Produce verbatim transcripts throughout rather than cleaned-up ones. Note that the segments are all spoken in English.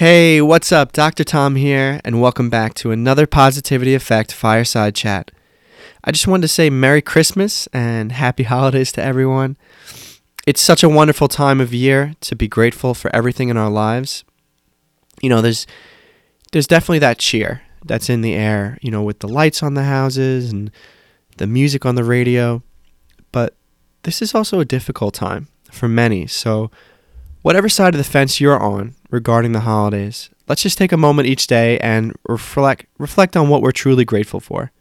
Hey, what's up? Doctor Tom here, and welcome back to another Positivity Effect Fireside Chat. I just wanted to say Merry Christmas and Happy Holidays to everyone. It's such a wonderful time of year to be grateful for everything in our lives. You know, there's there's definitely that cheer that's in the air, you know, with the lights on the houses and the music on the radio. But this is also a difficult time for many, so whatever side of the fence you're on regarding the holidays, let's just take a moment each day and reflect reflect on what we're truly grateful for.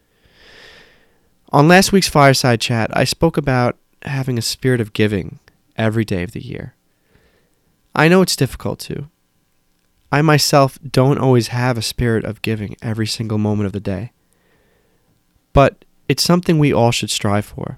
On last week's Fireside Chat, I spoke about having a spirit of giving every day of the year. I know it's difficult to. I myself don't always have a spirit of giving every single moment of the day. But it's something we all should strive for.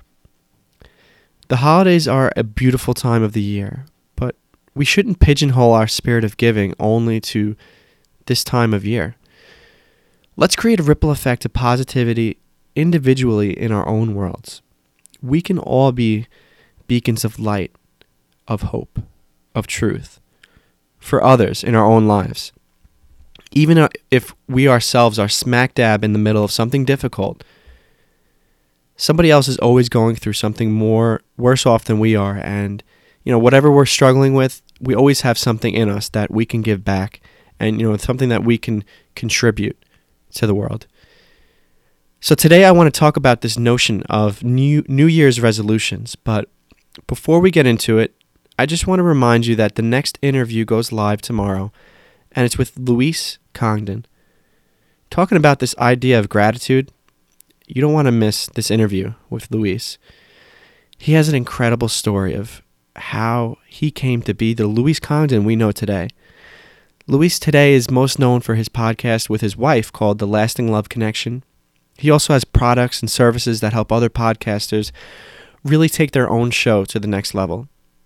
The holidays are a beautiful time of the year, but we shouldn't pigeonhole our spirit of giving only to this time of year. Let's create a ripple effect of positivity individually in our own worlds. We can all be beacons of light, of hope, of truth for others in our own lives. Even if we ourselves are smack dab in the middle of something difficult, somebody else is always going through something more worse off than we are, and you know, whatever we're struggling with, we always have something in us that we can give back, and you know, it's something that we can contribute to the world. So today I want to talk about this notion of new New Year's resolutions, but before we get into it, I just want to remind you that the next interview goes live tomorrow, and it's with Luis Congdon. Talking about this idea of gratitude, you don't want to miss this interview with Luis. He has an incredible story of how he came to be the Luis Congdon we know today. Luis today is most known for his podcast with his wife called The Lasting Love Connection. He also has products and services that help other podcasters really take their own show to the next level.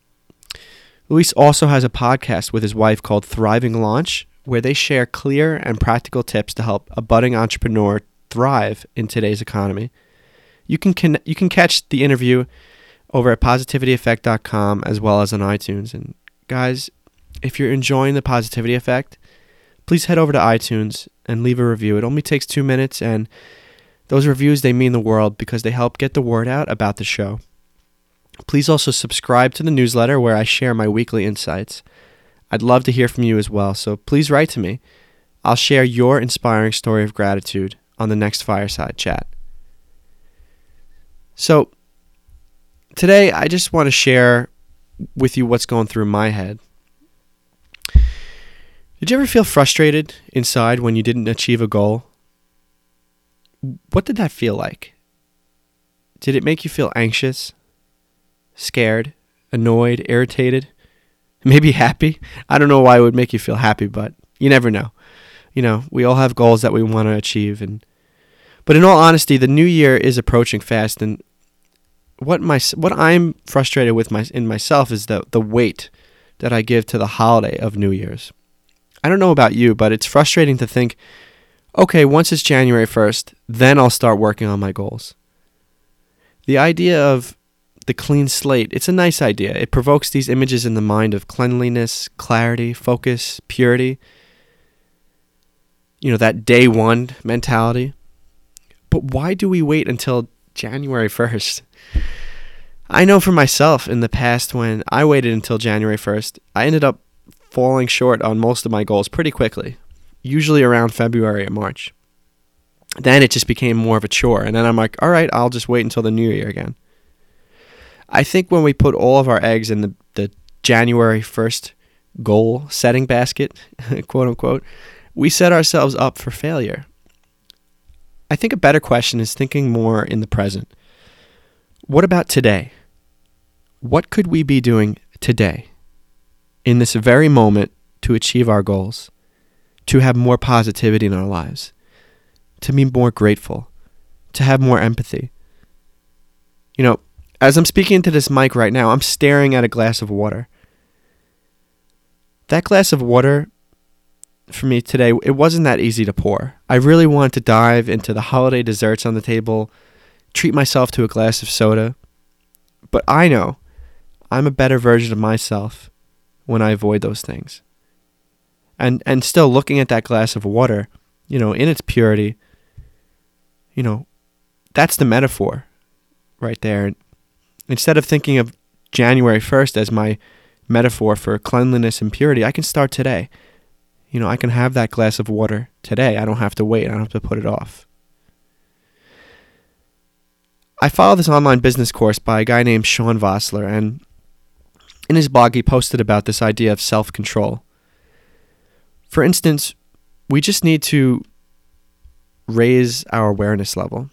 Luis also has a podcast with his wife called Thriving Launch, where they share clear and practical tips to help a budding entrepreneur thrive in today's economy. You can con- you can catch the interview over at positivity effect dot com as well as on iTunes. And guys, if you're enjoying the Positivity Effect, please head over to iTunes and leave a review. It only takes two minutes, and those reviews, they mean the world because they help get the word out about the show. Please also subscribe to the newsletter where I share my weekly insights. I'd love to hear from you as well, so please write to me. I'll share your inspiring story of gratitude on the next Fireside Chat. So, today I just want to share with you what's going through my head. Did you ever feel frustrated inside when you didn't achieve a goal? What did that feel like? Did it make you feel anxious, scared, annoyed, irritated, maybe happy? I don't know why it would make you feel happy, but you never know. You know, we all have goals that we want to achieve, and but in all honesty, the new year is approaching fast, and what my what I'm frustrated with my in myself is the the weight that I give to the holiday of New Year's. I don't know about you, but it's frustrating to think, okay, once it's January first, then I'll start working on my goals. The idea of the clean slate, it's a nice idea. It provokes these images in the mind of cleanliness, clarity, focus, purity. You know, that day one mentality. But why do we wait until January first? I know for myself in the past when I waited until January first, I ended up falling short on most of my goals pretty quickly, usually around February or March. Then it just became more of a chore, and then I'm like, all right, I'll just wait until the new year again. I think when we put all of our eggs in the, the January first goal setting basket, quote unquote, we set ourselves up for failure. I think a better question is thinking more in the present. What about today? What could we be doing today, in this very moment, to achieve our goals, to have more positivity in our lives, to be more grateful, to have more empathy? You know, as I'm speaking into this mic right now, I'm staring at a glass of water. That glass of water, for me today, it wasn't that easy to pour. I really wanted to dive into the holiday desserts on the table, treat myself to a glass of soda. But I know I'm a better version of myself when I avoid those things. And and still looking at that glass of water, you know, in its purity, you know, that's the metaphor right there. Instead of thinking of January first as my metaphor for cleanliness and purity, I can start today. You know, I can have that glass of water today. I don't have to wait. I don't have to put it off. I follow this online business course by a guy named Sean Vossler, and in his blog he posted about this idea of self-control. For instance, we just need to raise our awareness level.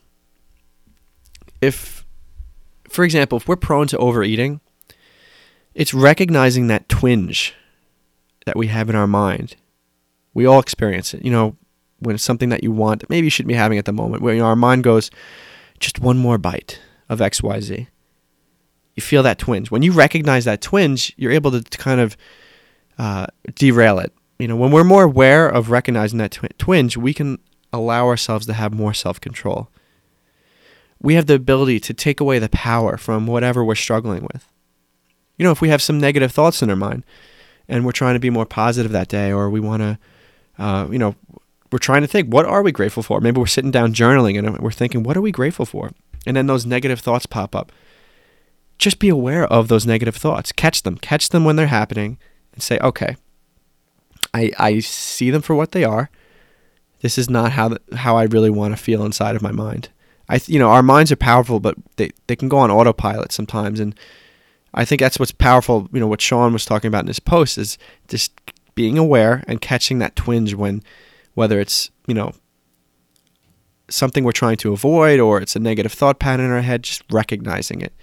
If, for example, if we're prone to overeating, it's recognizing that twinge that we have in our mind. We all experience it. You know, when it's something that you want, maybe you shouldn't be having at the moment, where, you know, our mind goes, just one more bite of X Y Z. You feel that twinge. When you recognize that twinge, you're able to kind of uh, derail it. You know, when we're more aware of recognizing that tw- twinge, we can allow ourselves to have more self-control. We have the ability to take away the power from whatever we're struggling with. You know, if we have some negative thoughts in our mind and we're trying to be more positive that day, or we want to, uh, you know, we're trying to think, what are we grateful for? Maybe we're sitting down journaling and we're thinking, what are we grateful for? And then those negative thoughts pop up. Just be aware of those negative thoughts. Catch them. Catch them when they're happening and say, okay, I, I see them for what they are. This is not how the, how I really want to feel inside of my mind. I, you know, our minds are powerful, but they, they can go on autopilot sometimes. And I think that's what's powerful. You know, what Sean was talking about in his post is just being aware and catching that twinge when, whether it's, you know, something we're trying to avoid or it's a negative thought pattern in our head, just recognizing it.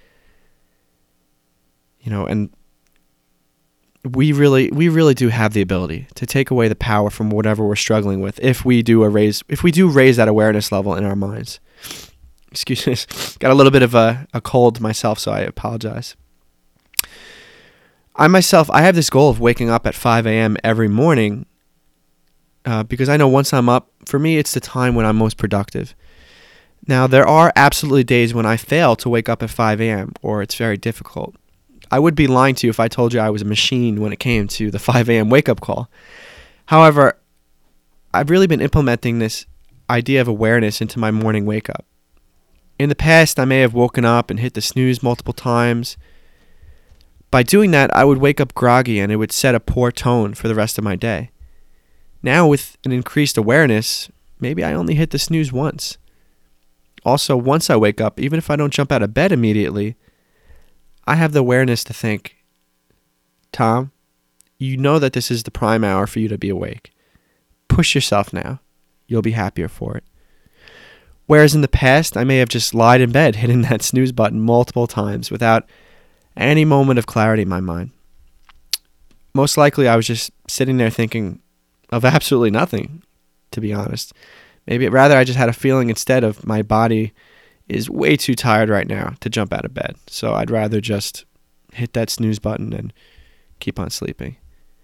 You know, and we really, we really do have the ability to take away the power from whatever we're struggling with if we do a raise, if we do raise that awareness level in our minds. Excuse me, got a little bit of a, a cold myself, so I apologize. I myself, I have this goal of waking up at five a.m. every morning uh, because I know once I'm up, for me, it's the time when I'm most productive. Now, there are absolutely days when I fail to wake up at five a.m. or it's very difficult. I would be lying to you if I told you I was a machine when it came to the five a.m. wake-up call. However, I've really been implementing this idea of awareness into my morning wake-up. In the past, I may have woken up and hit the snooze multiple times. By doing that, I would wake up groggy and it would set a poor tone for the rest of my day. Now, with an increased awareness, maybe I only hit the snooze once. Also, once I wake up, even if I don't jump out of bed immediately, I have the awareness to think, Tom, you know that this is the prime hour for you to be awake. Push yourself now. You'll be happier for it. Whereas in the past, I may have just lied in bed, hitting that snooze button multiple times without any moment of clarity in my mind. Most likely, I was just sitting there thinking of absolutely nothing, to be honest. Maybe rather I just had a feeling instead of my body is way too tired right now to jump out of bed. So I'd rather just hit that snooze button and keep on sleeping.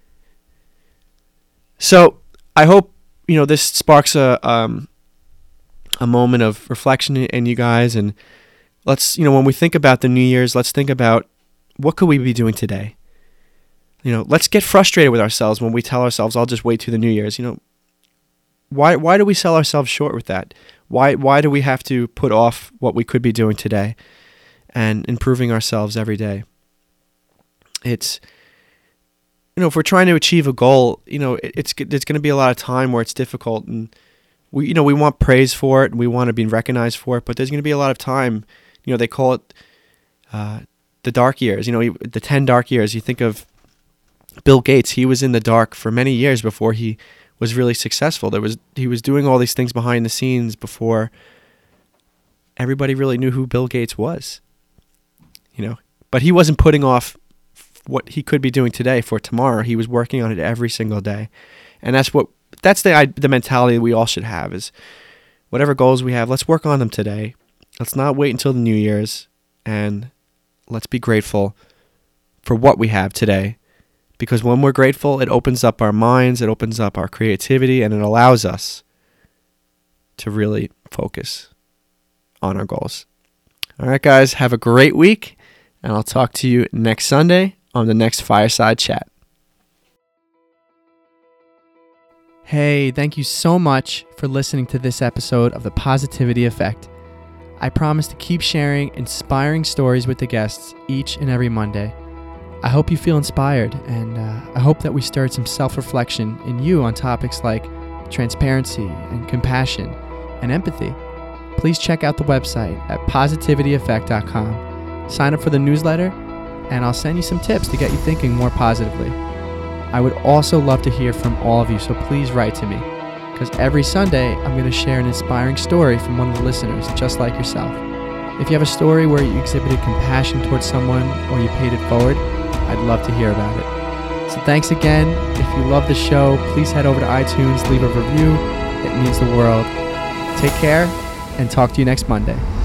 So I hope, you know, this sparks a um, a moment of reflection in you guys. And let's, you know, when we think about the New Year's, let's think about what could we be doing today? You know, let's get frustrated with ourselves when we tell ourselves, I'll just wait till the New Year's. You know, why why do we sell ourselves short with that? Why why do we have to put off what we could be doing today and improving ourselves every day? It's, you know, if we're trying to achieve a goal, you know, it, it's there's going to be a lot of time where it's difficult, and we, you know, we want praise for it and we want to be recognized for it, but there's going to be a lot of time. You know, they call it uh, the dark years. You know, the ten dark years. You think of Bill Gates. He was in the dark for many years before he was really successful. There was he was doing all these things behind the scenes before everybody really knew who Bill Gates was. You know, but he wasn't putting off what he could be doing today for tomorrow. He was working on it every single day, and that's what that's the the mentality we all should have. Is whatever goals we have, let's work on them today. Let's not wait until the New Year's, and let's be grateful for what we have today. Because when we're grateful, it opens up our minds, it opens up our creativity, and it allows us to really focus on our goals. All right, guys, have a great week, and I'll talk to you next Sunday on the next Fireside Chat. Hey, thank you so much for listening to this episode of The Positivity Effect. I promise to keep sharing inspiring stories with the guests each and every Monday. I hope you feel inspired, and uh, I hope that we stirred some self-reflection in you on topics like transparency and compassion and empathy. Please check out the website at positivity effect dot com. Sign up for the newsletter, and I'll send you some tips to get you thinking more positively. I would also love to hear from all of you, so please write to me, because every Sunday I'm going to share an inspiring story from one of the listeners, just like yourself. If you have a story where you exhibited compassion towards someone or you paid it forward, I'd love to hear about it. So thanks again. If you love the show, please head over to iTunes, leave a review. It means the world. Take care, and talk to you next Monday.